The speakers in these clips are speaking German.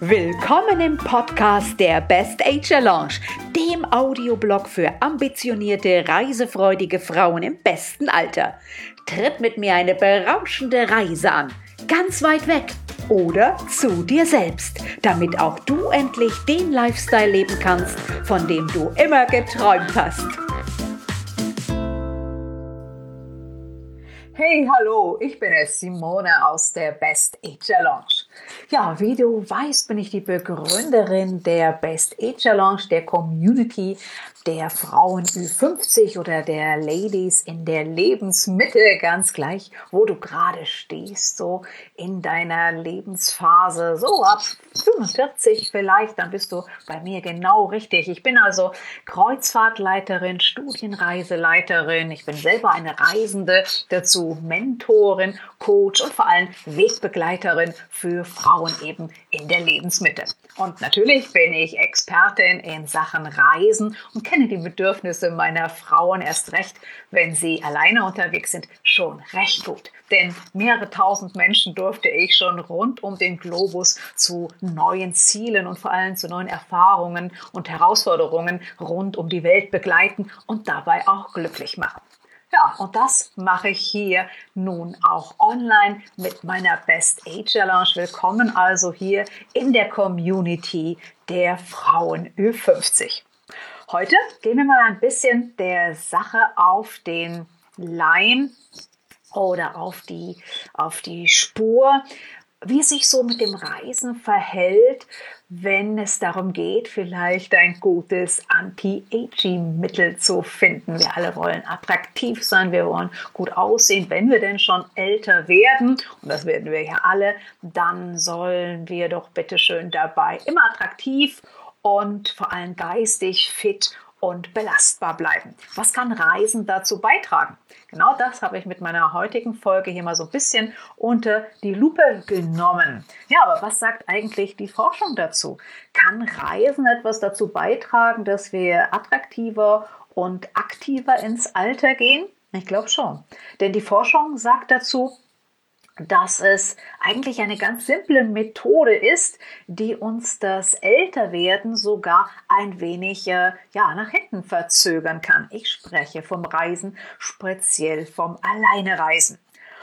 Willkommen im Podcast der Best Age Challenge, dem Audioblog für ambitionierte, reisefreudige Frauen im besten Alter. Tritt mit mir eine berauschende Reise an, ganz weit weg oder zu dir selbst, damit auch du endlich den Lifestyle leben kannst, von dem du immer geträumt hast. Hey, hallo, ich bin es, Simone aus der Best Age Challenge. Ja, wie du weißt, bin ich die Begründerin der Best Age Challenge, der Community der Frauen Ü50 oder der Ladies in der Lebensmitte, ganz gleich, wo du gerade stehst, so in deiner Lebensphase, so ab 45 vielleicht, dann bist du bei mir genau richtig. Ich bin also Kreuzfahrtleiterin, Studienreiseleiterin, ich bin selber eine Reisende, dazu Mentorin, Coach und vor allem Wegbegleiterin für Frauen eben in der Lebensmitte. Und natürlich bin ich Expertin in Sachen Reisen und kenne die Bedürfnisse meiner Frauen erst recht, wenn sie alleine unterwegs sind, schon recht gut. Denn mehrere tausend Menschen durfte ich schon rund um den Globus zu neuen Zielen und vor allem zu neuen Erfahrungen und Herausforderungen rund um die Welt begleiten und dabei auch glücklich machen. Ja, und das mache ich hier nun auch online mit meiner Best Age Challenge. Willkommen also hier in der Community der Frauen Ü50. Heute gehen wir mal ein bisschen der Sache auf den Leim oder auf die Spur, wie es sich so mit dem Reisen verhält, wenn es darum geht, vielleicht ein gutes Anti-Aging-Mittel zu finden. Wir alle wollen attraktiv sein, wir wollen gut aussehen. Wenn wir denn schon älter werden, und das werden wir ja alle, dann sollen wir doch bitteschön dabei immer attraktiv und vor allem geistig fit und belastbar bleiben. Was kann Reisen dazu beitragen? Genau das habe ich mit meiner heutigen Folge hier mal so ein bisschen unter die Lupe genommen. Ja, aber was sagt eigentlich die Forschung dazu? Kann Reisen etwas dazu beitragen, dass wir attraktiver und aktiver ins Alter gehen? Ich glaube schon. Denn die Forschung sagt dazu, dass es eigentlich eine ganz simple Methode ist, die uns das Älterwerden sogar ein wenig nach hinten verzögern kann. Ich spreche vom Reisen, speziell vom Alleinereisen.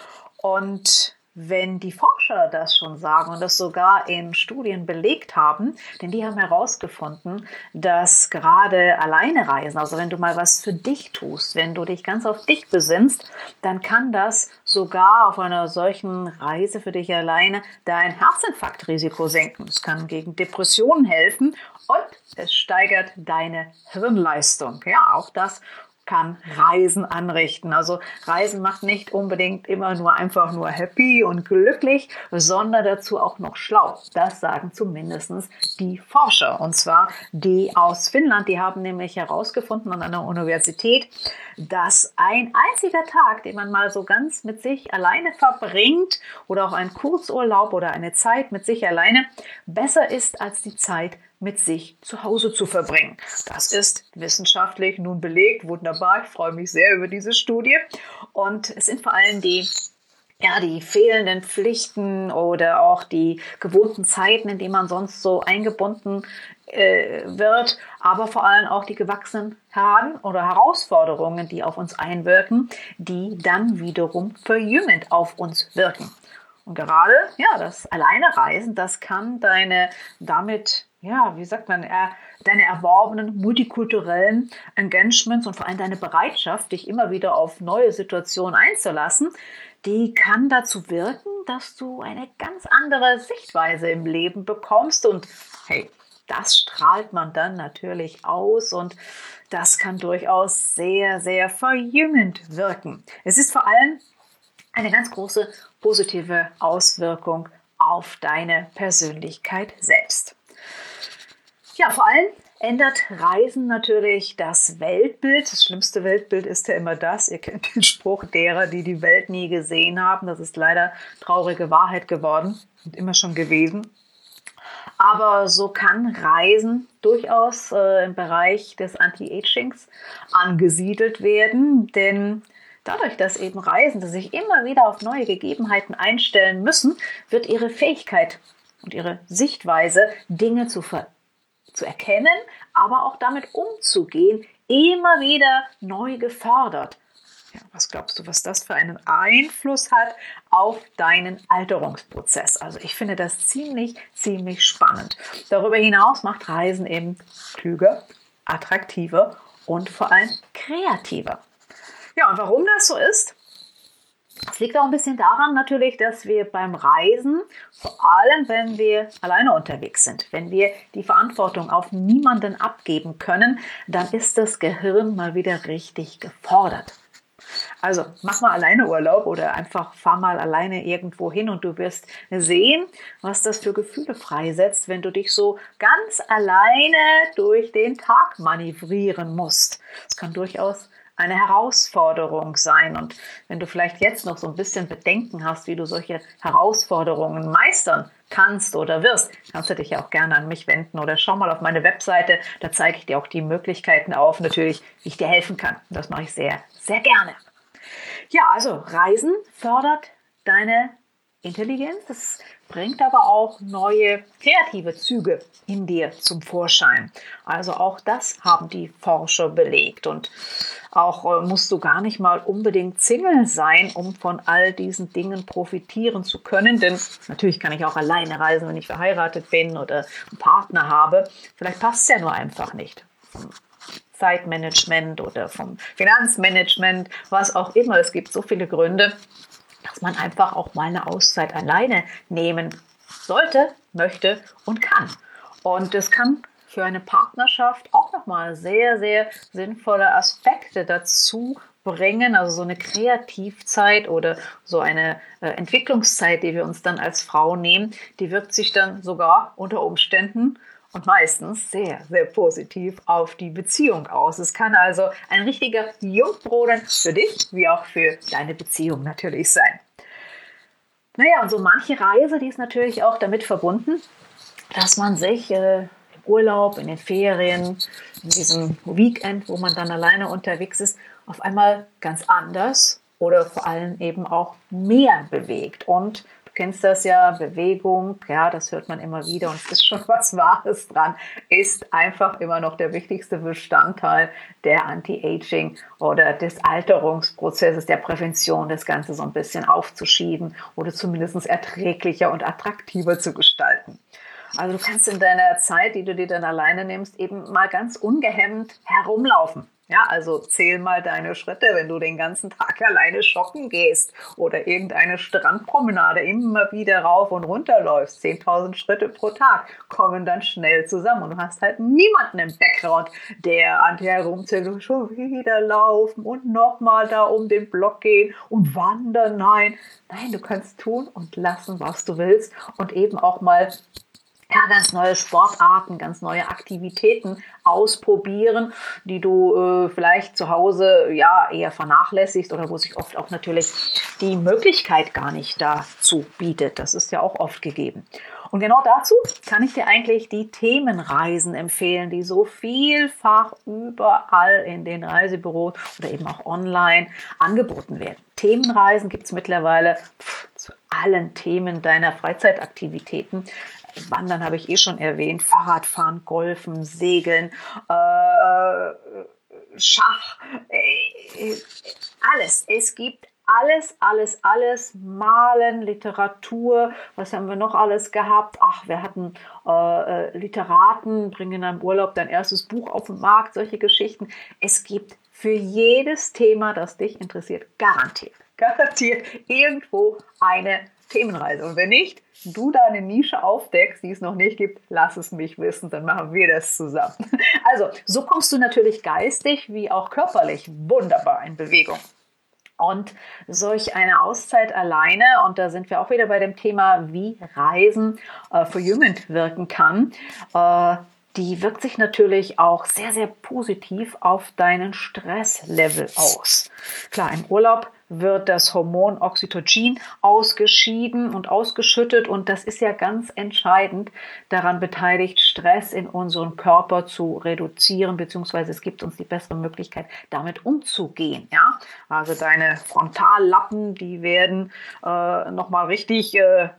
Und wenn die Forscher das schon sagen und das sogar in Studien belegt haben, denn die haben herausgefunden, dass gerade Alleinereisen, also wenn du mal was für dich tust, wenn du dich ganz auf dich besinnst, dann kann das sogar auf einer solchen Reise für dich alleine dein Herzinfarktrisiko senken. Es kann gegen Depressionen helfen und es steigert deine Hirnleistung. Ja, auch das kann Reisen anrichten. Also Reisen macht nicht unbedingt immer nur einfach nur happy und glücklich, sondern dazu auch noch schlau. Das sagen zumindest die Forscher. Und zwar die aus Finnland. Die haben nämlich herausgefunden an einer Universität, dass ein einziger Tag, den man mal so ganz mit sich alleine verbringt oder auch ein Kurzurlaub oder eine Zeit mit sich alleine, besser ist als die Zeit mit sich zu Hause zu verbringen. Das ist wissenschaftlich nun belegt. Wunderbar, ich freue mich sehr über diese Studie. Und es sind vor allem die fehlenden Pflichten oder auch die gewohnten Zeiten, in denen man sonst so eingebunden wird, aber vor allem auch die gewachsenen oder Herausforderungen, die auf uns einwirken, die dann wiederum verjüngend auf uns wirken. Und gerade, das Alleinereisen, das kann deine erworbenen multikulturellen Engagements und vor allem deine Bereitschaft, dich immer wieder auf neue Situationen einzulassen, die kann dazu wirken, dass du eine ganz andere Sichtweise im Leben bekommst und hey, das strahlt man dann natürlich aus und das kann durchaus sehr, sehr verjüngend wirken. Es ist vor allem eine ganz große positive Auswirkung auf deine Persönlichkeit selbst. Ja, vor allem ändert Reisen natürlich das Weltbild. Das schlimmste Weltbild ist ja immer das. Ihr kennt den Spruch derer, die die Welt nie gesehen haben. Das ist leider traurige Wahrheit geworden und immer schon gewesen. Aber so kann Reisen durchaus im Bereich des Anti-Agings angesiedelt werden, denn dadurch, dass eben Reisende sich immer wieder auf neue Gegebenheiten einstellen müssen, wird ihre Fähigkeit und ihre Sichtweise, Dinge zu erkennen, aber auch damit umzugehen, immer wieder neu gefordert. Ja, was glaubst du, was das für einen Einfluss hat auf deinen Alterungsprozess? Also ich finde das ziemlich, ziemlich spannend. Darüber hinaus macht Reisen eben klüger, attraktiver und vor allem kreativer. Ja, und warum das so ist? Es liegt auch ein bisschen daran natürlich, dass wir beim Reisen, vor allem wenn wir alleine unterwegs sind, wenn wir die Verantwortung auf niemanden abgeben können, dann ist das Gehirn mal wieder richtig gefordert. Also mach mal alleine Urlaub oder einfach fahr mal alleine irgendwo hin und du wirst sehen, was das für Gefühle freisetzt, wenn du dich so ganz alleine durch den Tag manövrieren musst. Es kann durchaus eine Herausforderung sein. Und wenn du vielleicht jetzt noch so ein bisschen Bedenken hast, wie du solche Herausforderungen meistern kannst oder wirst, kannst du dich ja auch gerne an mich wenden oder schau mal auf meine Webseite. Da zeige ich dir auch die Möglichkeiten auf, natürlich, wie ich dir helfen kann. Das mache ich sehr, sehr gerne. Ja, also Reisen fördert deine Intelligenz. Es bringt aber auch neue kreative Züge in dir zum Vorschein. Also auch das haben die Forscher belegt. Und auch musst du gar nicht mal unbedingt Single sein, um von all diesen Dingen profitieren zu können. Denn natürlich kann ich auch alleine reisen, wenn ich verheiratet bin oder einen Partner habe. Vielleicht passt es ja nur einfach nicht. Zeitmanagement oder vom Finanzmanagement, was auch immer. Es gibt so viele Gründe, dass man einfach auch mal eine Auszeit alleine nehmen sollte, möchte und kann. Und es kann für eine Partnerschaft auch nochmal sehr, sehr sinnvolle Aspekte dazu bringen, also so eine Kreativzeit oder so eine Entwicklungszeit, die wir uns dann als Frau nehmen, die wirkt sich dann sogar unter Umständen und meistens sehr, sehr positiv auf die Beziehung aus. Es kann also ein richtiger Jungbrunnen für dich wie auch für deine Beziehung natürlich sein. Naja, und so manche Reise, die ist natürlich auch damit verbunden, dass man sich im Urlaub, in den Ferien, in diesem Weekend, wo man dann alleine unterwegs ist, auf einmal ganz anders oder vor allem eben auch mehr bewegt. Und du kennst das ja, Bewegung, ja, das hört man immer wieder und es ist schon was Wahres dran, ist einfach immer noch der wichtigste Bestandteil der Anti-Aging oder des Alterungsprozesses, der Prävention, das Ganze so ein bisschen aufzuschieben oder zumindest erträglicher und attraktiver zu gestalten. Also du kannst in deiner Zeit, die du dir dann alleine nimmst, eben mal ganz ungehemmt herumlaufen. Ja, also zähl mal deine Schritte, wenn du den ganzen Tag alleine joggen gehst oder irgendeine Strandpromenade immer wieder rauf und runter läufst. 10.000 Schritte pro Tag kommen dann schnell zusammen und du hast halt niemanden im Background, der an dir herumzählt und schon wieder laufen und nochmal da um den Block gehen und wandern. Nein, du kannst tun und lassen, was du willst und eben auch mal ganz neue Sportarten, ganz neue Aktivitäten ausprobieren, die du vielleicht zu Hause ja eher vernachlässigst oder wo sich oft auch natürlich die Möglichkeit gar nicht dazu bietet. Das ist ja auch oft gegeben. Und genau dazu kann ich dir eigentlich die Themenreisen empfehlen, die so vielfach überall in den Reisebüros oder eben auch online angeboten werden. Themenreisen gibt es mittlerweile zu allen Themen deiner Freizeitaktivitäten. Wandern habe ich schon erwähnt, Fahrradfahren, Golfen, Segeln, Schach, alles. Es gibt alles, Malen, Literatur, was haben wir noch alles gehabt? Ach, wir hatten Literaten, bringen in einem Urlaub dein erstes Buch auf den Markt, solche Geschichten. Es gibt für jedes Thema, das dich interessiert, garantiert irgendwo eine Themenreise. Und wenn nicht, du da eine Nische aufdeckst, die es noch nicht gibt, lass es mich wissen, dann machen wir das zusammen. Also, so kommst du natürlich geistig wie auch körperlich wunderbar in Bewegung. Und solch eine Auszeit alleine, und da sind wir auch wieder bei dem Thema, wie Reisen verjüngend wirken kann, die wirkt sich natürlich auch sehr, sehr positiv auf deinen Stresslevel aus. Klar, im Urlaub wird das Hormon Oxytocin ausgeschieden und ausgeschüttet und das ist ja ganz entscheidend daran beteiligt, Stress in unserem Körper zu reduzieren, beziehungsweise es gibt uns die bessere Möglichkeit, damit umzugehen. Ja? Also deine Frontallappen, die werden nochmal richtig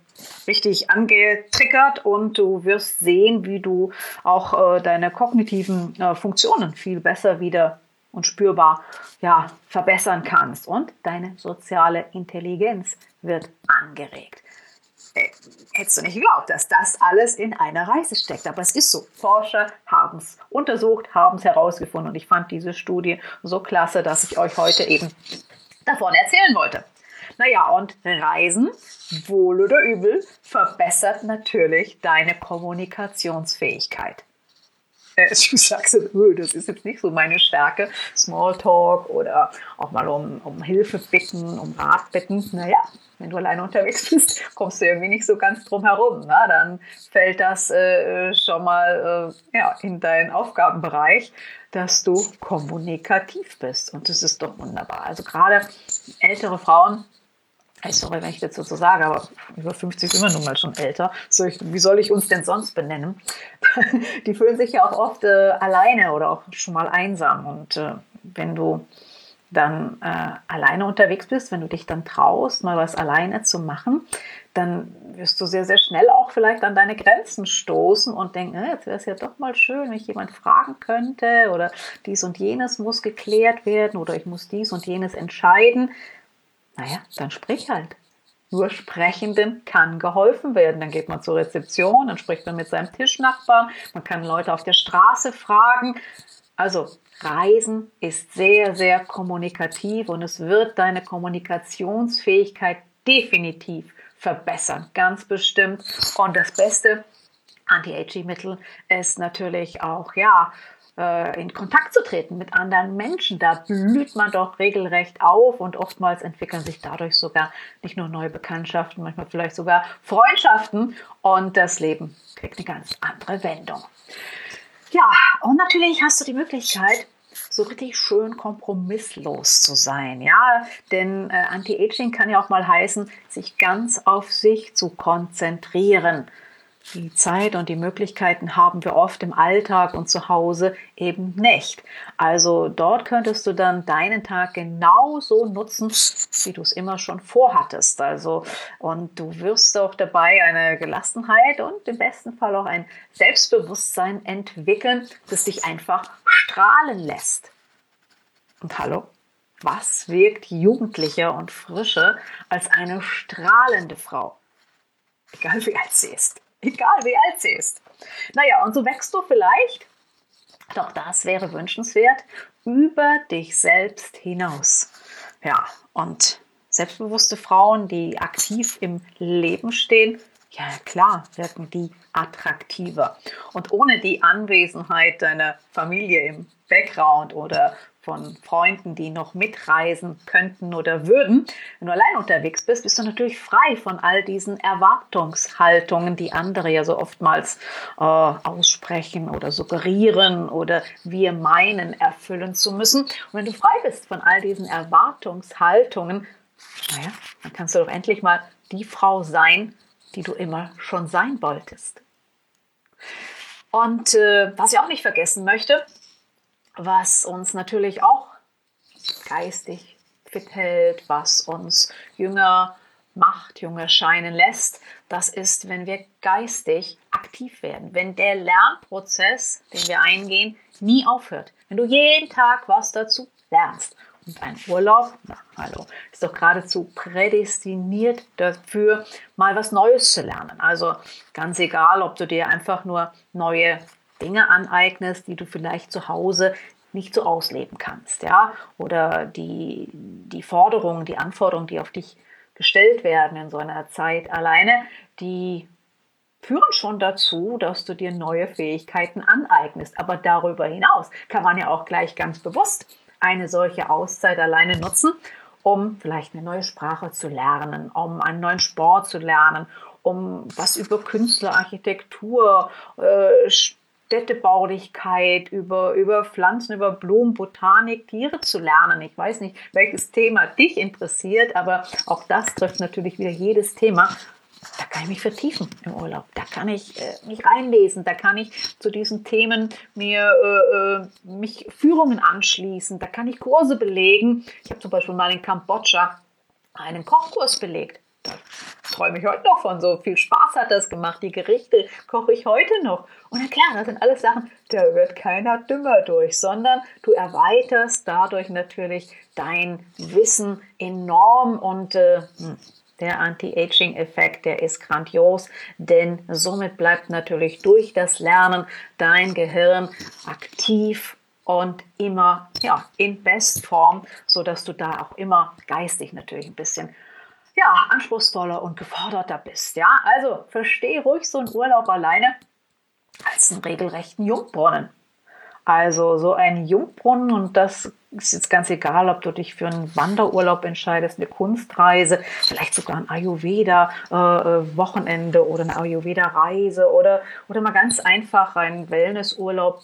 angetriggert und du wirst sehen, wie du auch deine kognitiven Funktionen viel besser wieder und spürbar verbessern kannst und deine soziale Intelligenz wird angeregt. Hättest du nicht geglaubt, dass das alles in einer Reise steckt, aber es ist so. Forscher haben es untersucht, haben es herausgefunden und ich fand diese Studie so klasse, dass ich euch heute eben davon erzählen wollte. Naja, und Reisen, wohl oder übel, verbessert natürlich deine Kommunikationsfähigkeit. Du sagst, das ist jetzt nicht so meine Stärke, Smalltalk oder auch mal um Hilfe bitten, um Rat bitten. Naja, wenn du alleine unterwegs bist, kommst du irgendwie nicht so ganz drum herum. Na? Dann fällt das schon mal in deinen Aufgabenbereich, dass du kommunikativ bist. Und das ist doch wunderbar. Also gerade ältere Frauen, sorry, wenn ich das so sage, aber über 50 sind wir nun mal schon älter. Wie soll ich uns denn sonst benennen? Die fühlen sich ja auch oft alleine oder auch schon mal einsam. Und wenn du dann alleine unterwegs bist, wenn du dich dann traust, mal was alleine zu machen, dann wirst du sehr, sehr schnell auch vielleicht an deine Grenzen stoßen und denken, jetzt wäre es ja doch mal schön, wenn ich jemand fragen könnte oder dies und jenes muss geklärt werden oder ich muss dies und jenes entscheiden. Naja, dann sprich halt. Nur Sprechenden kann geholfen werden. Dann geht man zur Rezeption, dann spricht man mit seinem Tischnachbarn, man kann Leute auf der Straße fragen. Also Reisen ist sehr, sehr kommunikativ und es wird deine Kommunikationsfähigkeit definitiv verbessern, ganz bestimmt. Und das beste Anti-Aging-Mittel ist natürlich auch, in Kontakt zu treten mit anderen Menschen. Da blüht man doch regelrecht auf und oftmals entwickeln sich dadurch sogar nicht nur neue Bekanntschaften, manchmal vielleicht sogar Freundschaften und das Leben kriegt eine ganz andere Wendung. Ja, und natürlich hast du die Möglichkeit, so richtig schön kompromisslos zu sein, ja, denn Anti-Aging kann ja auch mal heißen, sich ganz auf sich zu konzentrieren. Die Zeit und die Möglichkeiten haben wir oft im Alltag und zu Hause eben nicht. Also dort könntest du dann deinen Tag genauso nutzen, wie du es immer schon vorhattest. Und du wirst auch dabei eine Gelassenheit und im besten Fall auch ein Selbstbewusstsein entwickeln, das dich einfach strahlen lässt. Und hallo, was wirkt jugendlicher und frischer als eine strahlende Frau? Egal wie alt sie ist. Egal wie alt sie ist. Naja, und so wächst du vielleicht, doch das wäre wünschenswert, über dich selbst hinaus. Ja, und selbstbewusste Frauen, die aktiv im Leben stehen, ja klar, wirken die attraktiver. Und ohne die Anwesenheit deiner Familie im Background oder von Freunden, die noch mitreisen könnten oder würden. Wenn du allein unterwegs bist, bist du natürlich frei von all diesen Erwartungshaltungen, die andere ja so oftmals aussprechen oder suggerieren oder wir meinen, erfüllen zu müssen. Und wenn du frei bist von all diesen Erwartungshaltungen, dann kannst du doch endlich mal die Frau sein, die du immer schon sein wolltest. Und was ich auch nicht vergessen möchte, was uns natürlich auch geistig fit hält, was uns jünger macht, jünger scheinen lässt, das ist, wenn wir geistig aktiv werden. Wenn der Lernprozess, den wir eingehen, nie aufhört. Wenn du jeden Tag was dazu lernst. Und ein Urlaub, ist doch geradezu prädestiniert dafür, mal was Neues zu lernen. Also ganz egal, ob du dir einfach nur neue Dinge aneignest, die du vielleicht zu Hause nicht so ausleben kannst, ja, oder die Forderungen, die Anforderungen, die auf dich gestellt werden in so einer Zeit alleine, die führen schon dazu, dass du dir neue Fähigkeiten aneignest. Aber darüber hinaus kann man ja auch gleich ganz bewusst eine solche Auszeit alleine nutzen, um vielleicht eine neue Sprache zu lernen, um einen neuen Sport zu lernen, um was über Künstler, Architektur, Städtebaulichkeit, über Pflanzen, über Blumen, Botanik, Tiere zu lernen. Ich weiß nicht, welches Thema dich interessiert, aber auch das trifft natürlich wieder jedes Thema. Da kann ich mich vertiefen im Urlaub. Da kann ich mich reinlesen. Da kann ich zu diesen Themen mich Führungen anschließen. Da kann ich Kurse belegen. Ich habe zum Beispiel mal in Kambodscha einen Kochkurs belegt. Da träume ich heute noch von. So viel Spaß hat das gemacht. Die Gerichte koche ich heute noch. Und na klar, das sind alles Sachen, da wird keiner dümmer durch, sondern du erweiterst dadurch natürlich dein Wissen enorm und der Anti-Aging-Effekt, der ist grandios, denn somit bleibt natürlich durch das Lernen dein Gehirn aktiv und immer in Bestform, sodass du da auch immer geistig natürlich ein bisschen anspruchsvoller und geforderter bist. Ja? Also verstehe ruhig so einen Urlaub alleine als einen regelrechten Jungbrunnen. Also so ein Jungbrunnen, und das ist jetzt ganz egal, ob du dich für einen Wanderurlaub entscheidest, eine Kunstreise, vielleicht sogar ein Ayurveda-Wochenende oder eine Ayurveda-Reise oder mal ganz einfach einen Wellnessurlaub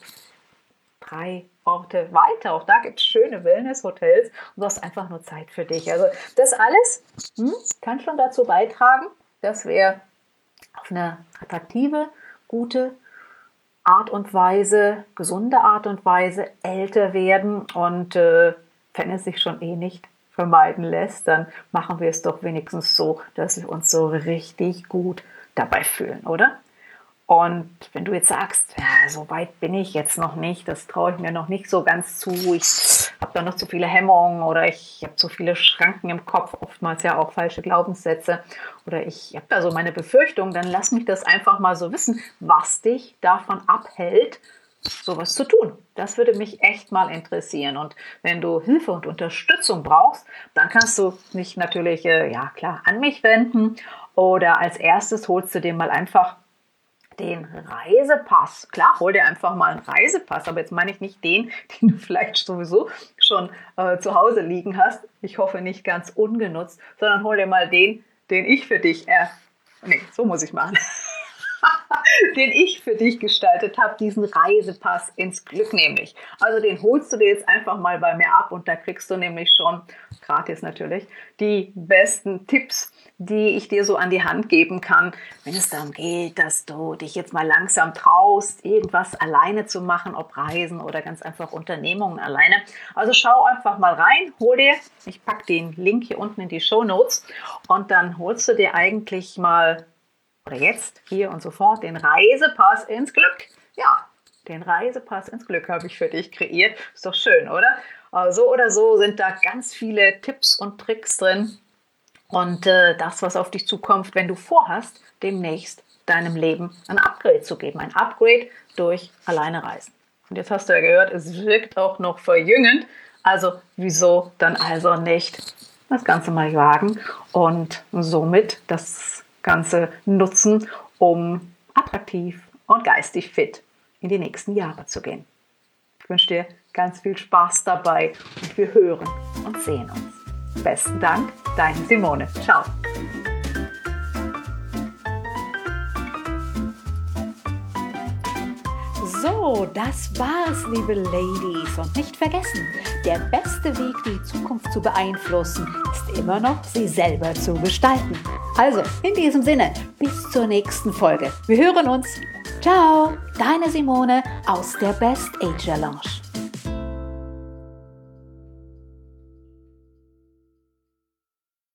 3 Orte weiter. Auch da gibt es schöne Wellness-Hotels und du hast einfach nur Zeit für dich. Also das alles kann schon dazu beitragen, dass wir auf eine attraktive, gute Art und Weise, gesunde Art und Weise älter werden. Und wenn es sich schon nicht vermeiden lässt, dann machen wir es doch wenigstens so, dass wir uns so richtig gut dabei fühlen, oder? Und wenn du jetzt sagst, so weit bin ich jetzt noch nicht, das traue ich mir noch nicht so ganz zu, ich habe da noch zu viele Hemmungen oder ich habe zu viele Schranken im Kopf, oftmals ja auch falsche Glaubenssätze oder ich habe da so meine Befürchtungen, dann lass mich das einfach mal so wissen, was dich davon abhält, sowas zu tun. Das würde mich echt mal interessieren. Und wenn du Hilfe und Unterstützung brauchst, dann kannst du dich natürlich, an mich wenden oder als erstes holst du dir mal einfach den Reisepass. Klar, hol dir einfach mal einen Reisepass, aber jetzt meine ich nicht den du vielleicht sowieso schon zu Hause liegen hast. Ich hoffe nicht ganz ungenutzt, sondern hol dir mal den ich für dich, so muss ich machen, den ich für dich gestaltet habe, diesen Reisepass ins Glück nämlich. Also den holst du dir jetzt einfach mal bei mir ab und da kriegst du nämlich schon, gratis natürlich, die besten Tipps, die ich dir so an die Hand geben kann, wenn es darum geht, dass du dich jetzt mal langsam traust, irgendwas alleine zu machen, ob Reisen oder ganz einfach Unternehmungen alleine. Also schau einfach mal rein, hol dir, ich packe den Link hier unten in die Shownotes und dann holst du dir eigentlich mal oder jetzt, hier und sofort, den Reisepass ins Glück. Ja, den Reisepass ins Glück habe ich für dich kreiert. Ist doch schön, oder? So oder so sind da ganz viele Tipps und Tricks drin. Und das, was auf dich zukommt, wenn du vorhast, demnächst deinem Leben ein Upgrade zu geben. Ein Upgrade durch alleine Reisen. Und jetzt hast du ja gehört, es wirkt auch noch verjüngend. Also wieso dann also nicht das Ganze mal wagen und somit das Ganze nutzen, um attraktiv und geistig fit in die nächsten Jahre zu gehen. Ich wünsche dir ganz viel Spaß dabei und wir hören und sehen uns. Besten Dank, deine Simone. Ciao. So, das war's, liebe Ladies. Und nicht vergessen, der beste Weg, die Zukunft zu beeinflussen, ist immer noch, sie selber zu gestalten. Also, in diesem Sinne, bis zur nächsten Folge. Wir hören uns. Ciao, deine Simone aus der Best Ager Lounge.